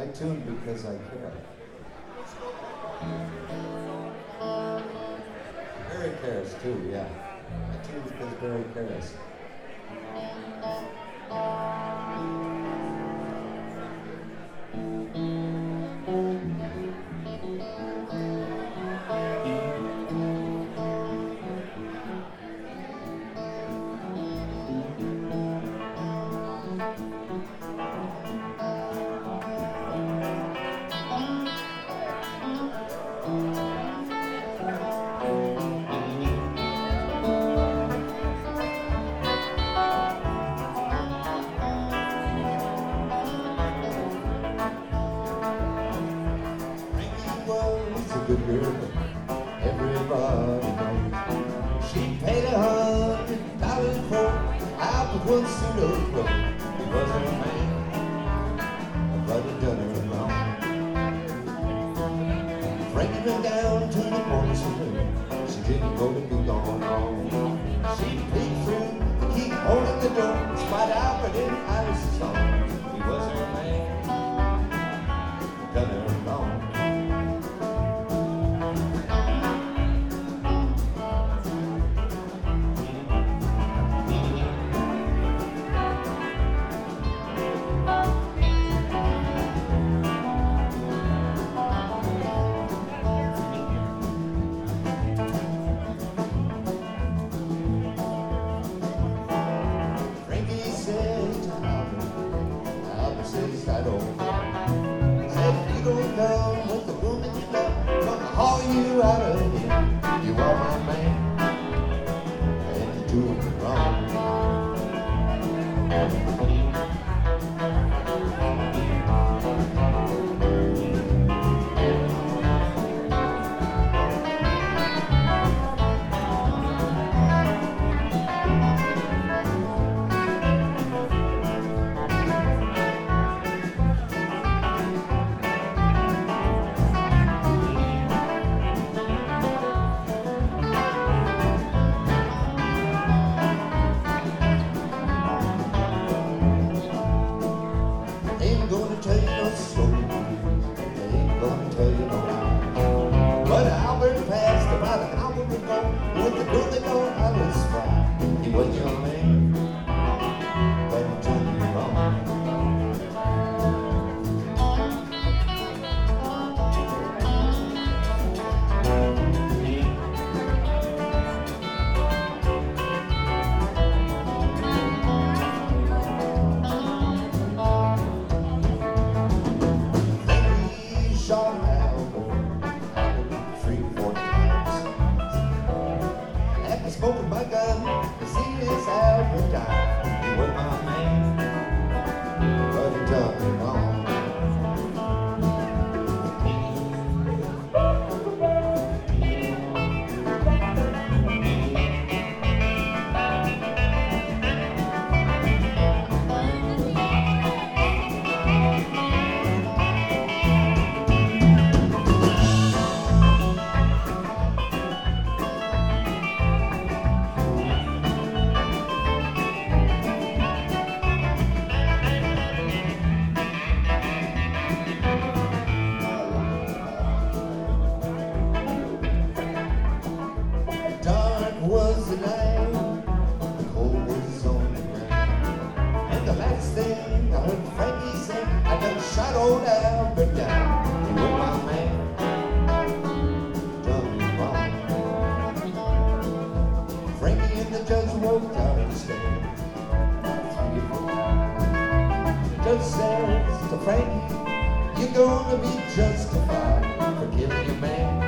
I tune because I care. Barry cares too, yeah. I tune because Barry cares. Good girl, everybody knows. She paid $100 for out with one suit of clothes. He was her man, but he done her wrong. Frankie went down to the morning saloon. She didn't go to be gone long. She peeked through to keep holding the door. Spite out, but in Iris' song. He was her man, done her wrong. I don't care. Said if you don't come with the woman you love, I'm gonna haul you out of here. You are my man, and you're doing it wrong. Ain't gonna tell you no story, ain't gonna tell you no lie. But Albert passed about an hour ago with the girl they know I was fine. He was your man, but he took me wrong. Shot Albert 3-4 times. After smoking my gun, to see this Albert die. He was my man, but he done me wrong. Was the night, the cold was on the ground, and the last thing I heard Frankie say, I done shot old Albert down. He was my man, done me wrong. Frankie and the judge worked out the stand 3 or 4 times. The judge says to Frankie, you're gonna be justified for killing your man.